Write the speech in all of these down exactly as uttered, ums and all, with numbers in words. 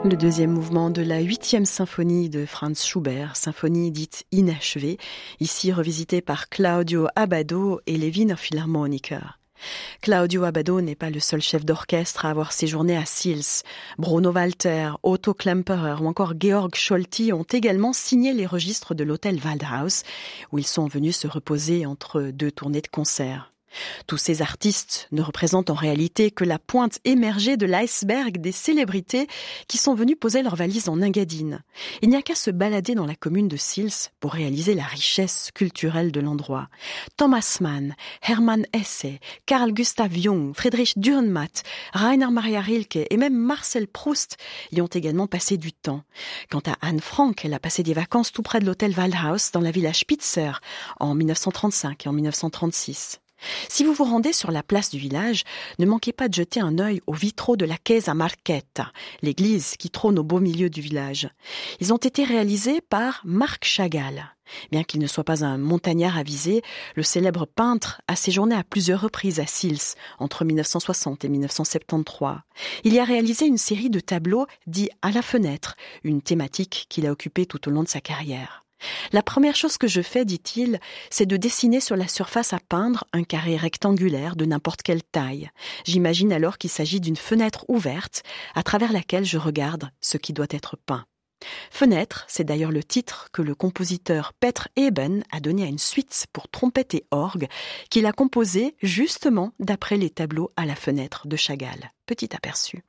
Le deuxième mouvement de la huitième symphonie de Franz Schubert, symphonie dite inachevée, ici revisitée par Claudio Abbado et les Wiener Philharmoniker. Claudio Abbado n'est pas le seul chef d'orchestre à avoir séjourné à Sils. Bruno Walter, Otto Klemperer ou encore Georg Scholti ont également signé les registres de l'hôtel Waldhaus, où ils sont venus se reposer entre deux tournées de concerts. Tous ces artistes ne représentent en réalité que la pointe émergée de l'iceberg des célébrités qui sont venues poser leurs valises en Engadine. Il n'y a qu'à se balader dans la commune de Sils pour réaliser la richesse culturelle de l'endroit. Thomas Mann, Hermann Hesse, Carl Gustav Jung, Friedrich Dürrenmatt, Rainer Maria Rilke et même Marcel Proust y ont également passé du temps. Quant à Anne Frank, elle a passé des vacances tout près de l'hôtel Waldhaus dans la villa Spitzer en dix-neuf cent trente-cinq et en dix-neuf cent trente-six. Si vous vous rendez sur la place du village, ne manquez pas de jeter un œil aux vitraux de la Chiesa Marchetta, l'église qui trône au beau milieu du village. Ils ont été réalisés par Marc Chagall. Bien qu'il ne soit pas un montagnard avisé, le célèbre peintre a séjourné à plusieurs reprises à Sils, entre dix-neuf cent soixante et dix-neuf cent soixante-treize. Il y a réalisé une série de tableaux dits à la fenêtre, une thématique qu'il a occupée tout au long de sa carrière. La première chose que je fais, dit-il, c'est de dessiner sur la surface à peindre un carré rectangulaire de n'importe quelle taille. J'imagine alors qu'il s'agit d'une fenêtre ouverte à travers laquelle je regarde ce qui doit être peint. Fenêtre, c'est d'ailleurs le titre que le compositeur Petr Eben a donné à une suite pour trompette et orgue qu'il a composée justement d'après les tableaux à la fenêtre de Chagall. Petit aperçu.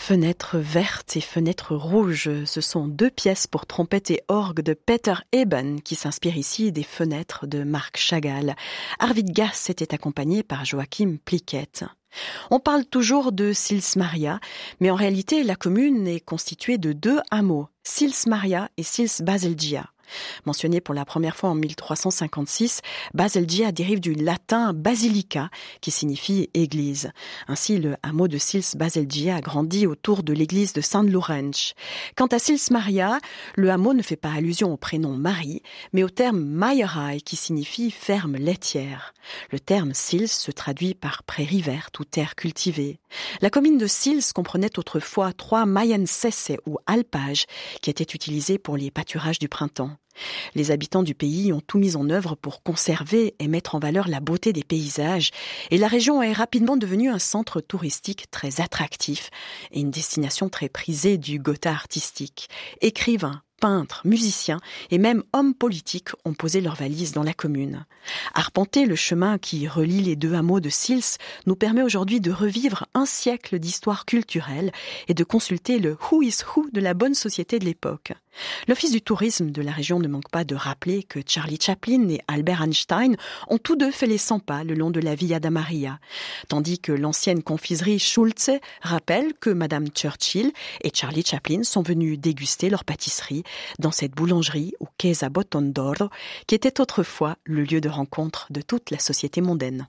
Fenêtres vertes et fenêtres rouges, ce sont deux pièces pour trompette et orgue de Peter Eben qui s'inspirent ici des fenêtres de Marc Chagall. Arvid Gass était accompagné par Joachim Pliquet. On parle toujours de Sils Maria, mais en réalité la commune est constituée de deux hameaux, Sils Maria et Sils Baselgia. Mentionné pour la première fois en mille trois cent cinquante-six, Baselgia dérive du latin basilica, qui signifie église. Ainsi, le hameau de Sils Baselgia a grandi autour de l'église de San Lorenz. Quant à Sils Maria, le hameau ne fait pas allusion au prénom Marie, mais au terme Meierei, qui signifie ferme laitière. Le terme Sils se traduit par prairie verte ou terre cultivée. La commune de Sils comprenait autrefois trois Maiensesse ou alpages, qui étaient utilisés pour les pâturages du printemps. Les habitants du pays ont tout mis en œuvre pour conserver et mettre en valeur la beauté des paysages, et la région est rapidement devenue un centre touristique très attractif et une destination très prisée du Gotha artistique. Écrivains, peintres, musiciens et même hommes politiques ont posé leurs valises dans la commune. Arpenter le chemin qui relie les deux hameaux de Sils nous permet aujourd'hui de revivre un siècle d'histoire culturelle et de consulter le who is who de la bonne société de l'époque. L'Office du tourisme de la région ne manque pas de rappeler que Charlie Chaplin et Albert Einstein ont tous deux fait les cent pas le long de la Via da Maria, tandis que l'ancienne confiserie Schulze rappelle que Madame Churchill et Charlie Chaplin sont venus déguster leur pâtisserie dans cette boulangerie ou Chiesa Botton d'Oro, qui était autrefois le lieu de rencontre de toute la société mondaine.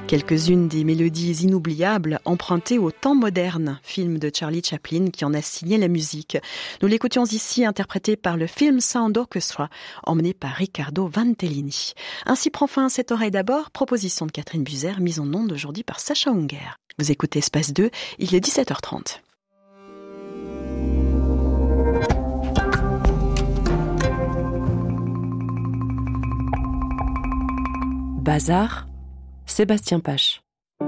Quelques-unes des mélodies inoubliables empruntées au temps moderne, film de Charlie Chaplin qui en a signé la musique. Nous l'écoutions ici interprété par le Film Sound Orchestra, emmené par Riccardo Vantellini. Ainsi prend fin Cette oreille d'abord, proposition de Catherine Buzer, mise en onde aujourd'hui par Sacha Unger. Vous écoutez Espace deux, il est dix-sept heures trente. Bazar, Sébastien Pache.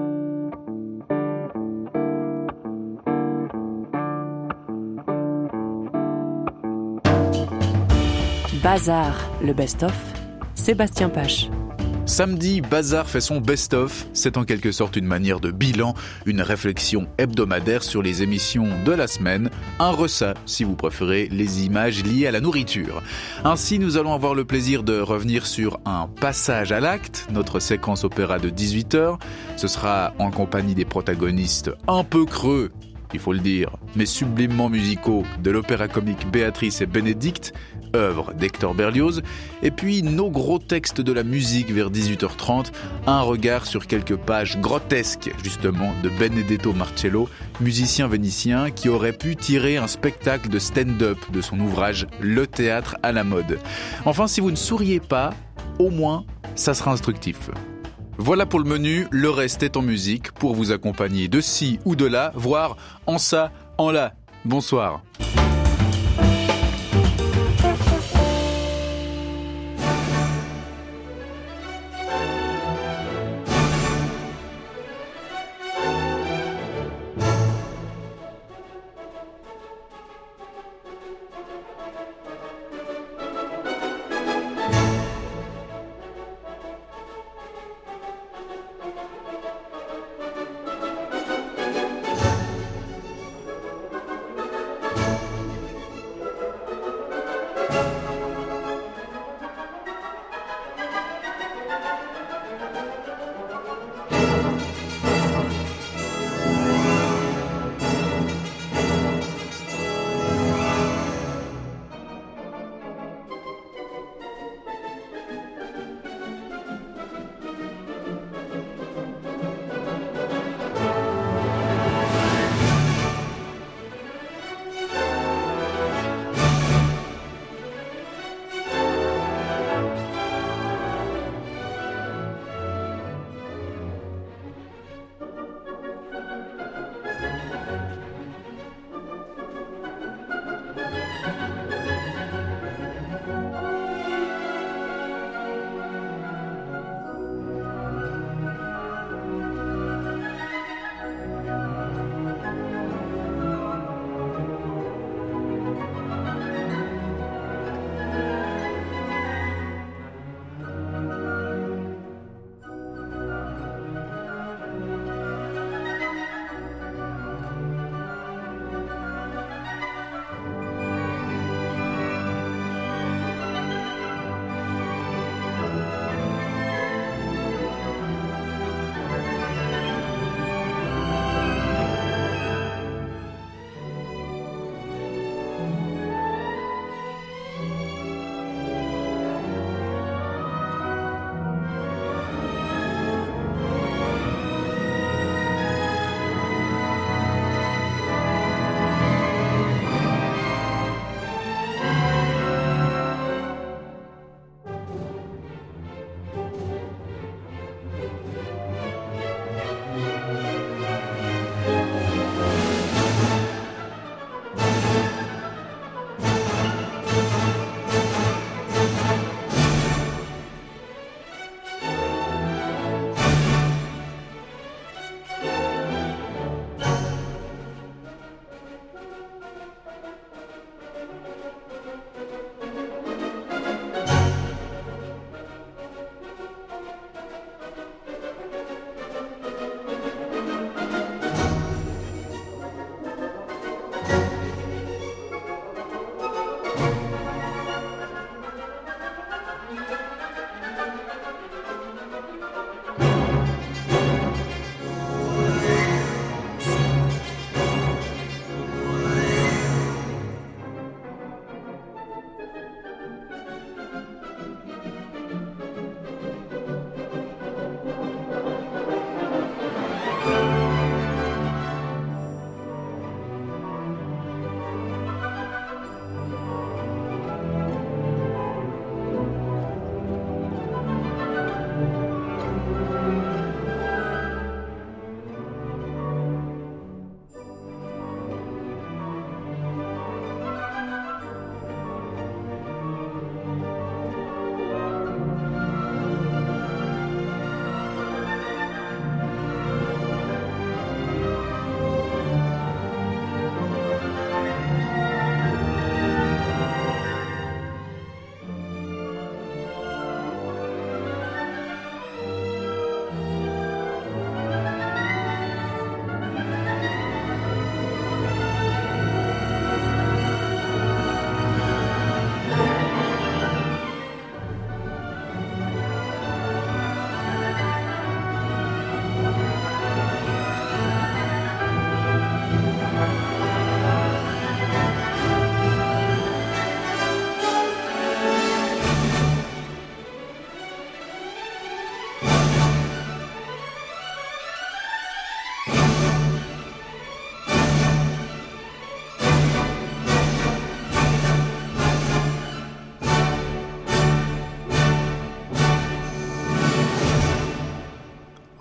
Bazar, le best-of, Sébastien Pache. Samedi, Bazar fait son best-of. C'est en quelque sorte une manière de bilan, une réflexion hebdomadaire sur les émissions de la semaine, un ressac, si vous préférez, les images liées à la nourriture. Ainsi, nous allons avoir le plaisir de revenir sur un passage à l'acte, notre séquence opéra de dix-huit heures. Ce sera en compagnie des protagonistes un peu creux, il faut le dire, mais sublimement musicaux de l'opéra comique Béatrice et Bénédicte, œuvre d'Hector Berlioz, et puis nos gros textes de la musique vers dix-huit heures trente, un regard sur quelques pages grotesques, justement, de Benedetto Marcello, musicien vénitien qui aurait pu tirer un spectacle de stand-up de son ouvrage Le théâtre à la mode. Enfin, si vous ne souriez pas, au moins, ça sera instructif. Voilà pour le menu, le reste est en musique pour vous accompagner de ci ou de là, voire en ça, en là. Bonsoir.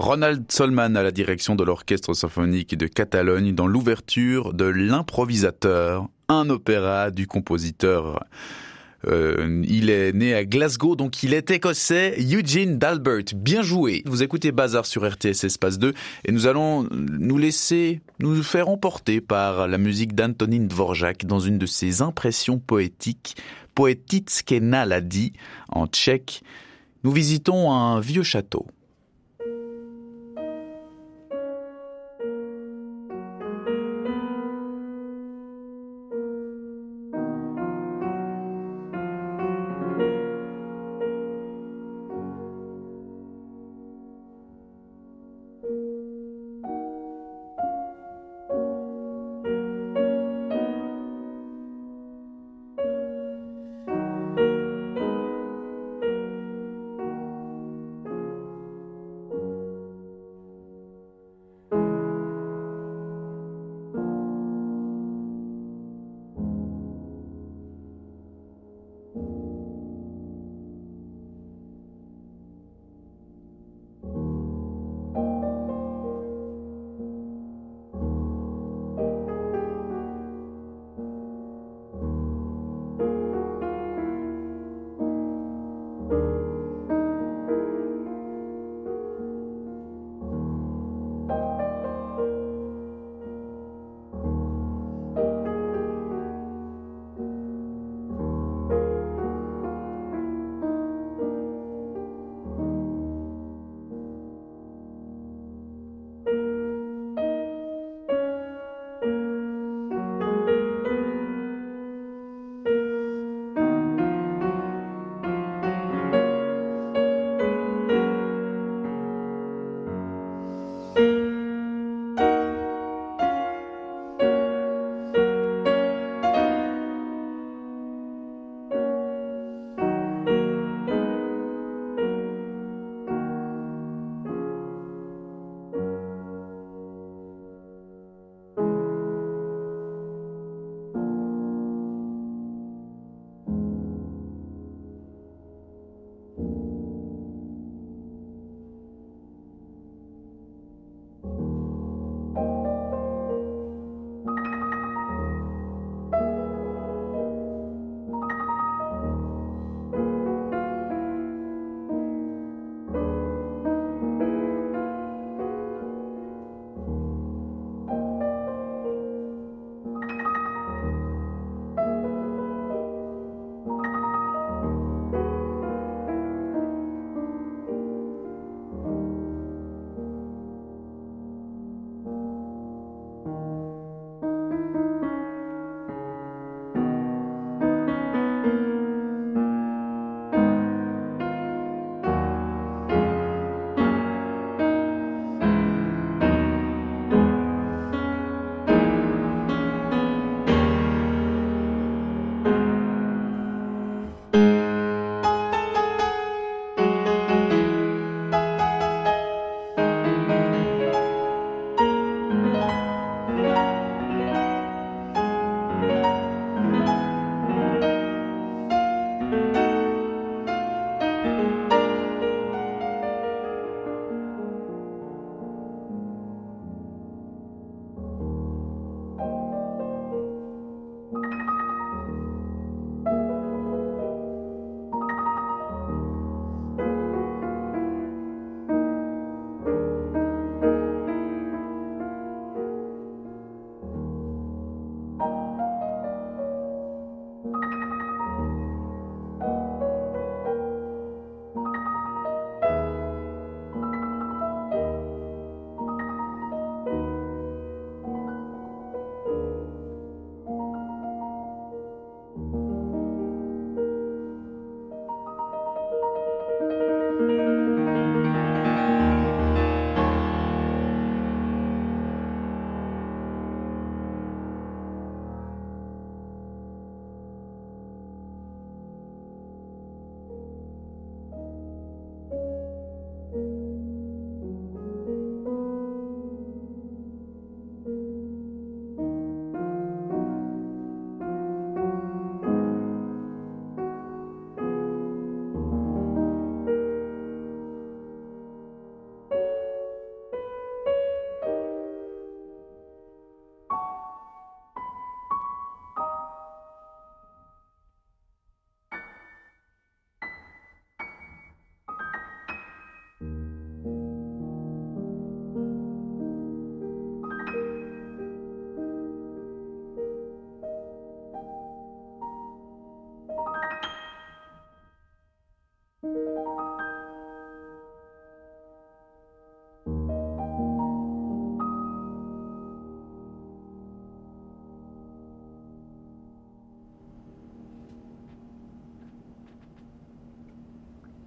Ronald Solman à la direction de l'Orchestre symphonique de Catalogne dans l'ouverture de L'Improvisateur, un opéra du compositeur. Euh, il est né à Glasgow, donc il est écossais, Eugene d'Albert. Bien joué. Vous écoutez Bazar sur R T S Espace deux et nous allons nous laisser nous faire emporter par la musique d'Antonín Dvořák dans une de ses impressions poétiques, Poetické nálady en tchèque. Nous visitons un vieux château.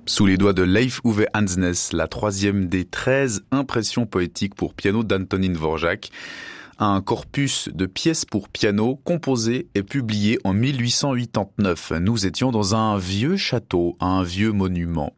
Sous les doigts de Leif Ove Andsnes, la troisième des treize impressions poétiques pour piano d'Antonín Dvořák, un corpus de pièces pour piano composé et publié en mille huit cent quatre-vingt-neuf. Nous étions dans un vieux château, un vieux monument.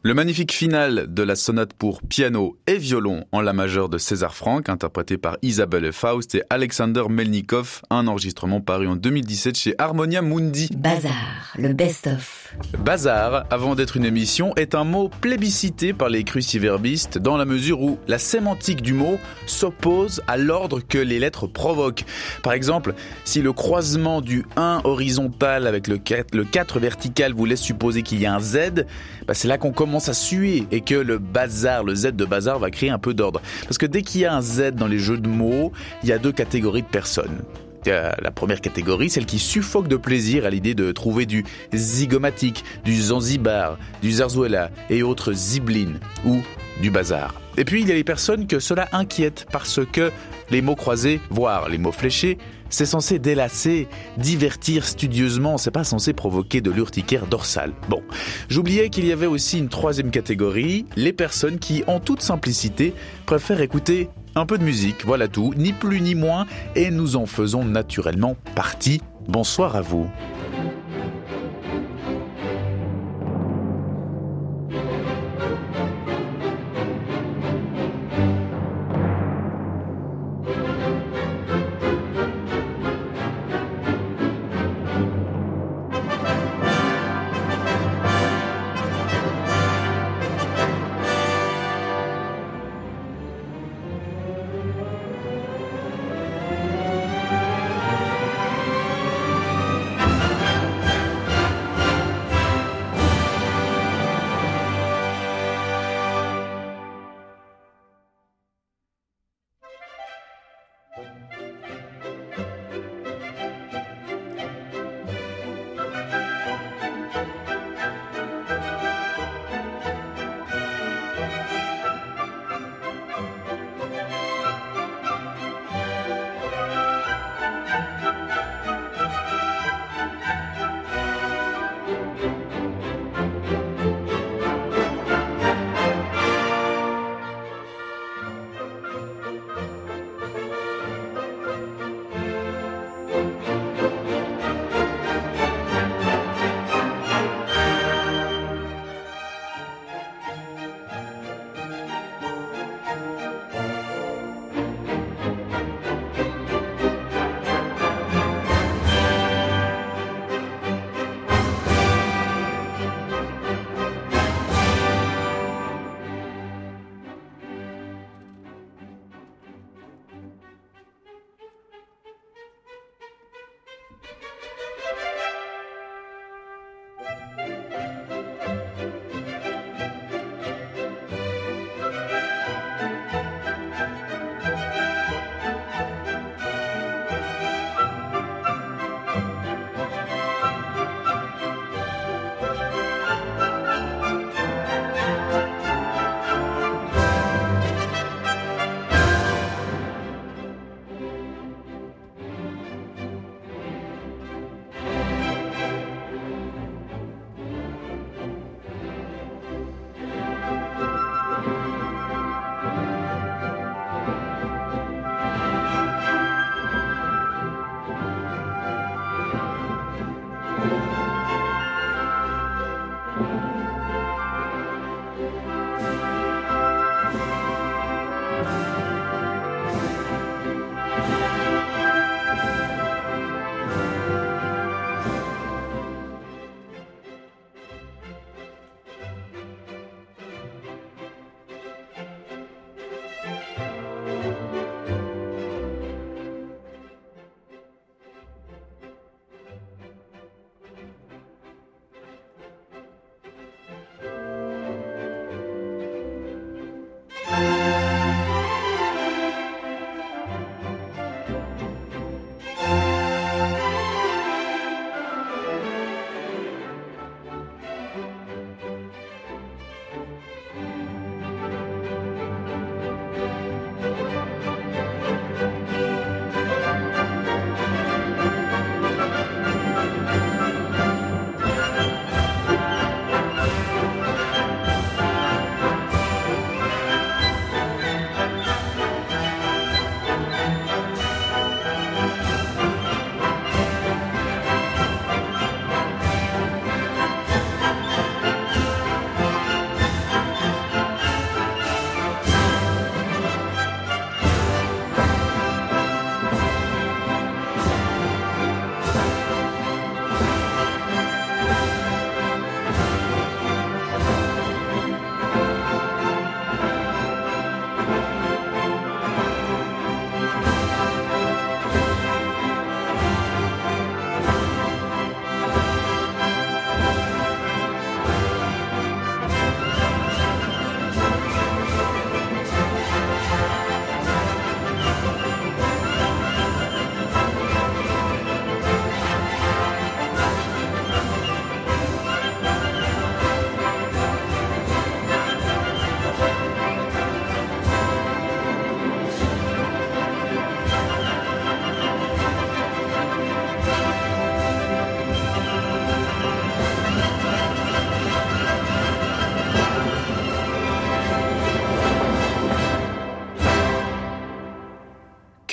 Le magnifique final de la sonate pour piano et violon en la majeure de César Franck, interprété par Isabelle Faust et Alexander Melnikov, un enregistrement paru en deux mille dix-sept chez Harmonia Mundi. Bazar, le best-of. Bazar, avant d'être une émission, est un mot plébiscité par les cruciverbistes dans la mesure où la sémantique du mot s'oppose à l'ordre que les lettres provoquent. Par exemple, si le croisement du un horizontal avec le quatre vertical vous laisse supposer qu'il y a un Z, bah c'est là qu'on commence à suer et que le bazar, le Z de bazar va créer un peu d'ordre. Parce que dès qu'il y a un Z dans les jeux de mots, il y a deux catégories de personnes. La première catégorie, celle qui suffoque de plaisir à l'idée de trouver du zygomatique, du Zanzibar, du Zarzuela et autres ziblines ou du bazar. Et puis il y a les personnes que cela inquiète parce que les mots croisés, voire les mots fléchés, c'est censé délasser, divertir studieusement, c'est pas censé provoquer de l'urticaire dorsale. Bon, j'oubliais qu'il y avait aussi une troisième catégorie, les personnes qui, en toute simplicité, préfèrent écouter un peu de musique, voilà tout, ni plus ni moins, et nous en faisons naturellement partie. Bonsoir à vous.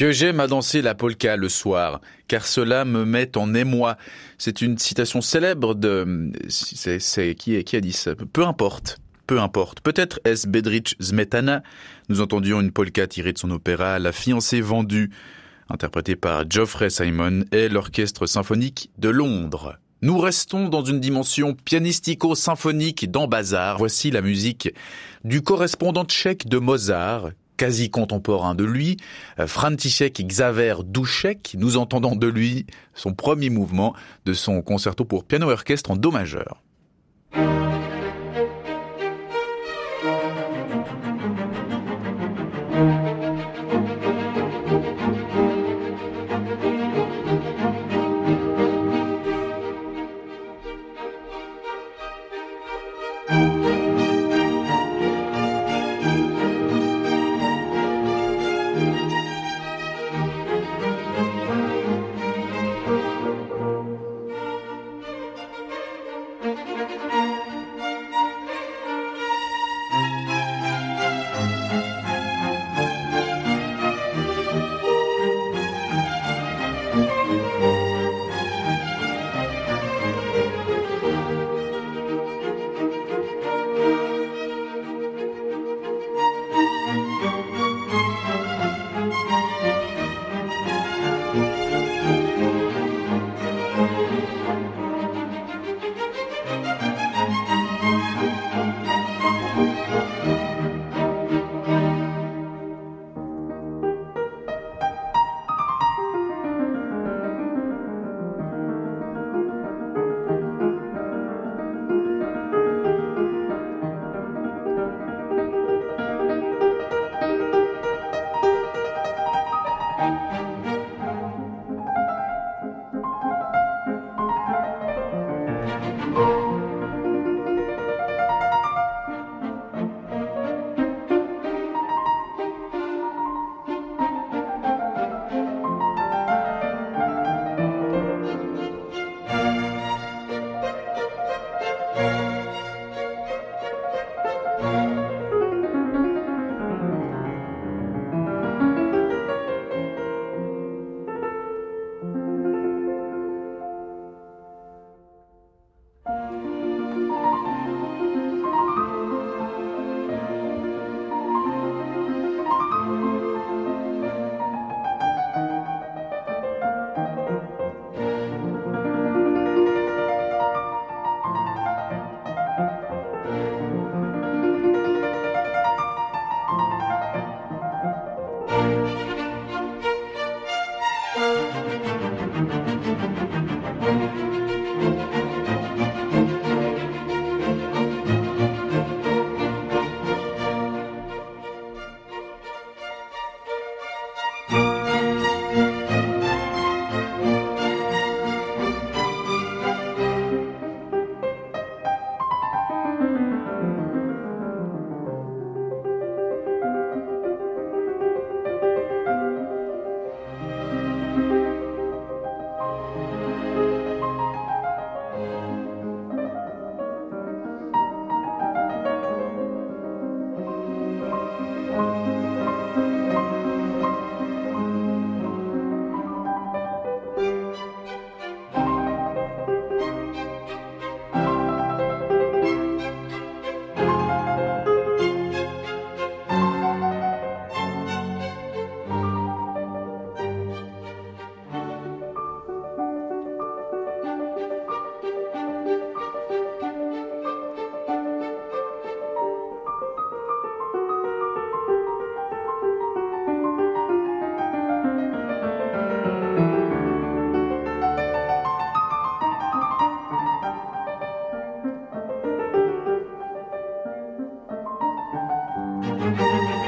Que j'aime à danser la polka le soir, car cela me met en émoi. C'est une citation célèbre de... C'est, c'est, qui, est, qui a dit ça ? Peu importe. Peu importe. Peut-être est-ce Bedřich Smetana. Nous entendions une polka tirée de son opéra La fiancée vendue, interprétée par Geoffrey Simon et l'Orchestre symphonique de Londres. Nous restons dans une dimension pianistico-symphonique dans Bazar. Voici la musique du correspondant tchèque de Mozart, quasi contemporain de lui, František Xaver Doušek. Nous entendons de lui son premier mouvement de son concerto pour piano et orchestre en do majeur. Thank you.